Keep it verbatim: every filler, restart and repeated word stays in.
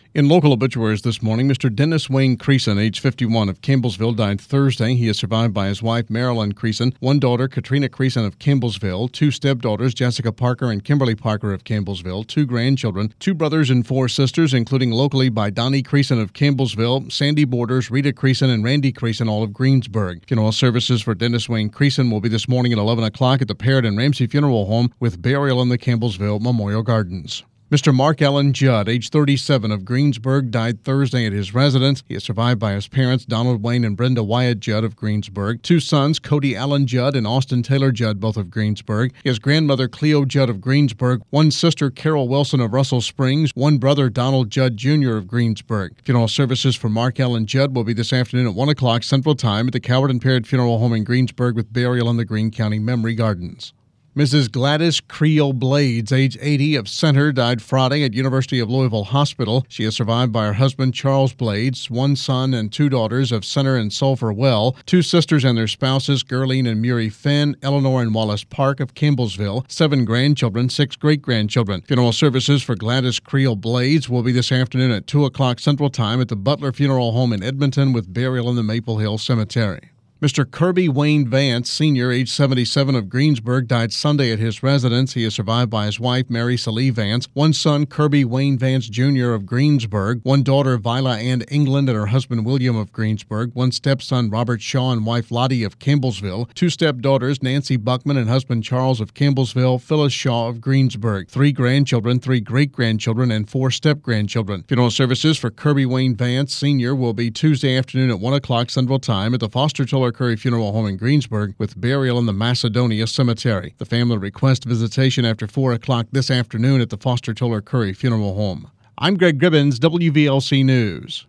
In local obituaries this morning, Mister Dennis Wayne Creason, age fifty-one, of Campbellsville, died Thursday. He is survived by his wife, Marilyn Creason, one daughter, Katrina Creason of Campbellsville, two stepdaughters, Jessica Parker and Kimberly Parker of Campbellsville, two grandchildren, two brothers and four sisters, including locally by Donnie Creason of Campbellsville, Sandy Borders, Rita Creason, and Randy Creason, all of Greensburg. Funeral services for Dennis Wayne Creason will be this morning at eleven o'clock at the Parrott and Ramsey Funeral Home, with burial in the Campbellsville Memorial Gardens. Mister Mark Allen Judd, age thirty-seven, of Greensburg, died Thursday at his residence. He is survived by his parents, Donald Wayne and Brenda Wyatt Judd of Greensburg, two sons, Cody Allen Judd and Austin Taylor Judd, both of Greensburg, his grandmother, Cleo Judd of Greensburg, one sister, Carol Wilson of Russell Springs, one brother, Donald Judd Junior of Greensburg. Funeral services for Mark Allen Judd will be this afternoon at one o'clock Central Time at the Coward and Parrott Funeral Home in Greensburg, with burial in the Greene County Memory Gardens. Missus Gladys Creel Blades, age eighty, of Center, died Friday at University of Louisville Hospital. She is survived by her husband, Charles Blades, one son and two daughters of Center and Sulphur Well, two sisters and their spouses, Gerline and Murray Finn, Eleanor and Wallace Park of Campbellsville, seven grandchildren, six great-grandchildren. Funeral services for Gladys Creel Blades will be this afternoon at two o'clock Central Time at the Butler Funeral Home in Edmonton, with burial in the Maple Hill Cemetery. Mister Kirby Wayne Vance, Senior, age seventy-seven, of Greensburg, died Sunday at his residence. He is survived by his wife, Mary Salee Vance, one son, Kirby Wayne Vance Junior of Greensburg, one daughter, Vila Ann England, and her husband, William of Greensburg, one stepson, Robert Shaw, and wife, Lottie of Campbellsville, two stepdaughters, Nancy Buckman and husband, Charles of Campbellsville, Phyllis Shaw of Greensburg, three grandchildren, three great-grandchildren, and four step-grandchildren. Funeral services for Kirby Wayne Vance, Senior, will be Tuesday afternoon at one o'clock Central Time at the Foster Tiller Curry Funeral Home in Greensburg, with burial in the Macedonia Cemetery. The family requests visitation after four o'clock this afternoon at the Foster Tiller Curry Funeral Home. I'm Greg Gibbons, W V L C News.